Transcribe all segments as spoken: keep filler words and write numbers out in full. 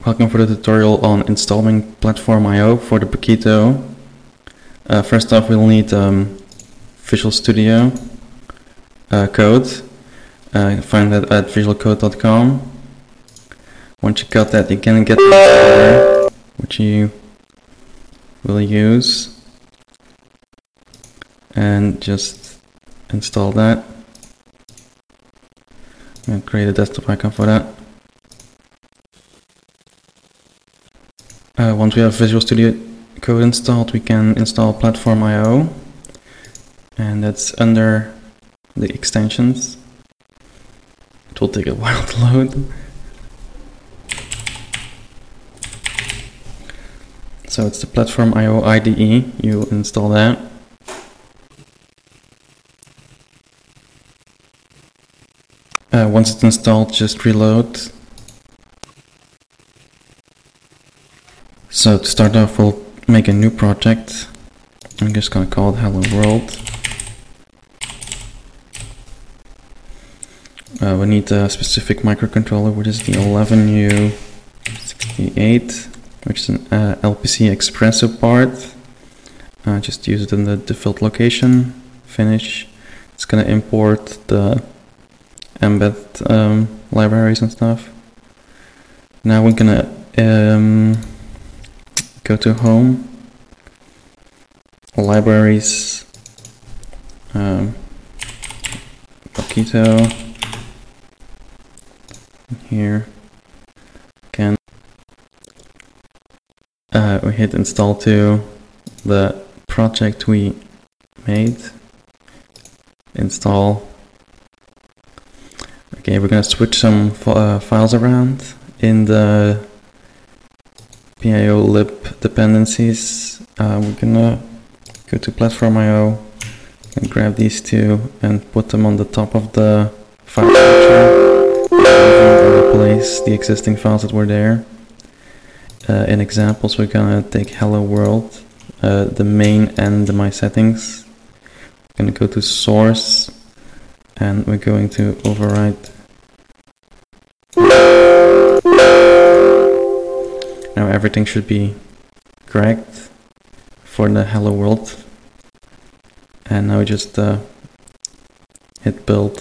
Welcome for the tutorial on installing Platform I O for the Paquito. Uh, first off, we'll need um, Visual Studio uh, code. Uh, find that at visual code dot com. Once you got that, you can get the installer, which you will use, and just install that. And create a desktop icon for that. Uh, once we have Visual Studio Code installed, we can install Platform I O, and that's under the extensions. It will take a while to load. So it's the Platform I O I D E, you install that. Uh, once it's installed, just reload. So to start off, we'll make a new project. I'm just gonna call it Hello World. Uh, we need a specific microcontroller, which is the eleven U sixty-eight, which is an uh, L P C Espresso part. Uh, just use it in the default location. Finish. It's gonna import the embed um, libraries and stuff. Now we're gonna um, go to Home, Libraries, um, Paquito. Here, again, uh, we hit install to the project we made. Install. Okay, we're gonna switch some uh, files around in the P I O lib dependencies. Uh, we're gonna go to Platform I O and grab these two and put them on the top of the file structure. Replace the existing files that were there. Uh, in examples, we're gonna take Hello World, uh, the main and the My Settings. We're gonna go to Source, and we're going to overwrite. Now everything should be correct for the Hello World. And now we just uh, hit build.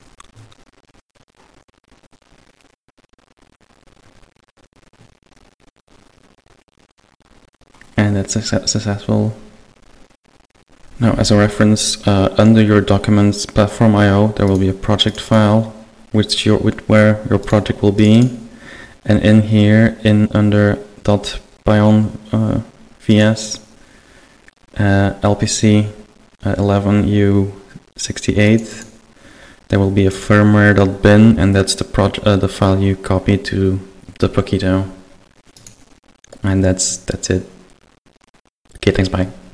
And that's successful. Now, as a reference, uh, under your documents Platform I O, there will be a project file, which your with where your project will be, and in here, in under .bion uh, vs uh, L P C uh, eleven U sixty-eight, there will be a firmware.bin, and that's the project, uh, the file you copy to the Paquito, and that's that's it. Okay, thanks, bye.